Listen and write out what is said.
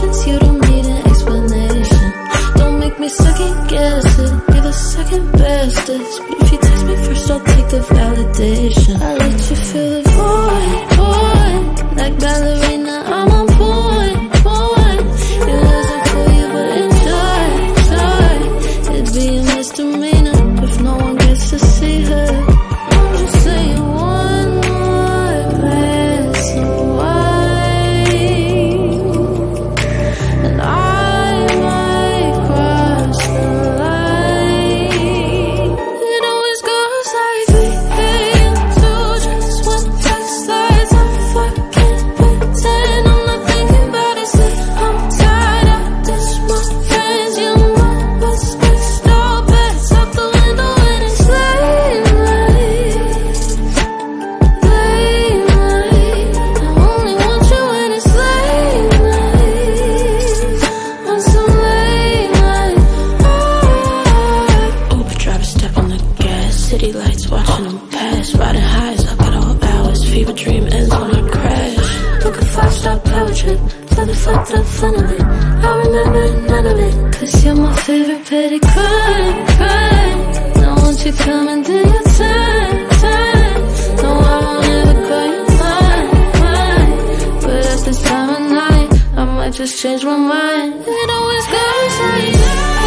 sense, you don't need an explanation. Don't make me second guess it, you're the second bestest. But if you text me first, I'll take the validation. I let you feel the void, like ballerina, I'm on point. It wasn't for you, but enjoy. It'd be a misdemeanor if no one gets to see her. I'm just saying one more glass of wine, and I might cross the line. It always goes like 3 a.m. to just one text slides. I'm fucking pretend I'm not thinking about it. Say I'm tired of this. My friends, you know what's next. All bets out the window and it's late night. I only want you when it's late night. On some late night. Uber driver, step on the gas. City lights, watching them pass. Riding highs up at all hours. Fever dream ends when I crash. Book a 5-star power trip. For the fucked up fun of it. I remember none of it, 'cause you're my favorite petty crime. Now won't you come and do your time? No, I won't ever call you mine. But at this time of night, I might just change my mind. It always goes like